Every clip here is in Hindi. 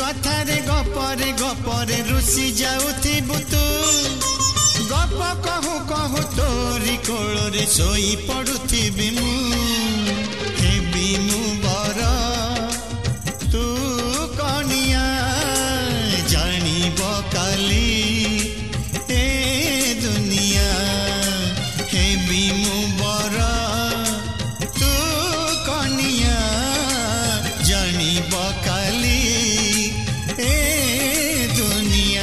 कथारे गपरे रुसी जाउथिबु तू गप कहू कहू तोरी कोଳରେ ଶୋଇ ପଡୁଥିବି ମୁଁ ହେବି ମୁଁ बर तू कनिया जानिब काली ए दुनिया हेबी मु बर तू कनिया जानिब काली ए दुनिया।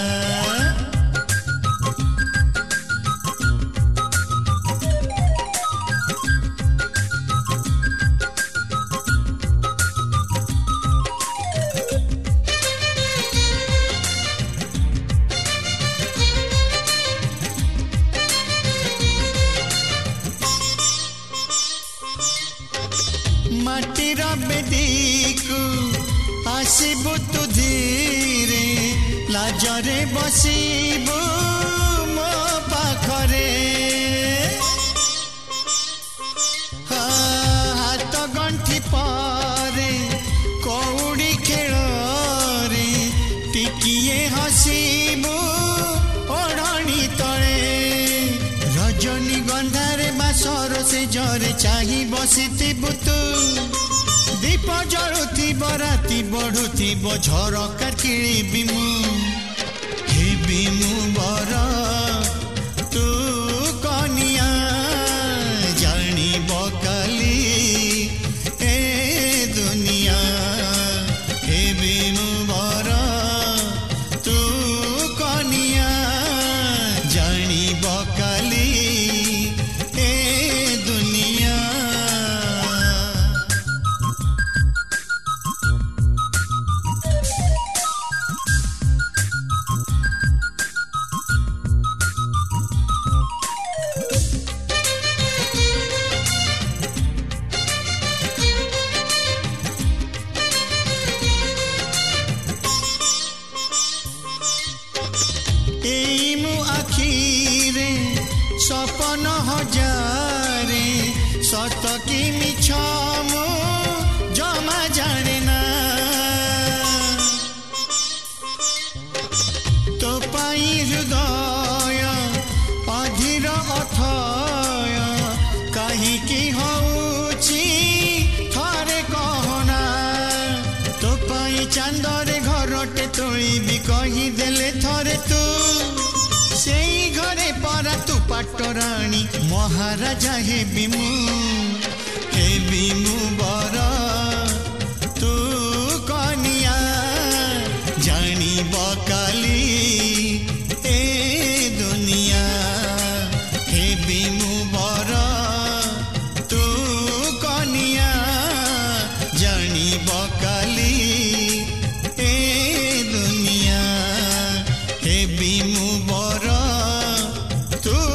माटीर बेदीकु आसिबु तु धीरे लाजरे बसिबु मो पाखरे हाथ गंठी पारे कौड़ी खेଳରେ टिकिए हसिबु ओढ़णी तले रजनी गंधारे बासर से जरे चाही बसिथिबु तू दीप जलुथिब राति बढ़ुथिब झरका किलिबि मु हेबि मु बर तू कनिया जानिब काली ए दुनिया हेबि मु बर तू कनिया जानिब काली ए दुनिया। एई मु आखिरे सपन हजारे सत कि मिछ मु जमा जाने ना तो पाई हृदय अधीर अथय काहीकि होउछि थरे कहना तो पाई चांदरे घरटे तोलिबि कही देले थरे तू सेई घरे परा तू पाटराणी महाराजा हेबि मु बर तू कनिया जानिब काली ए दुनिया हेबि मु बर तू कनिया जानिब काली ए दुनिया हेबि मु बर तू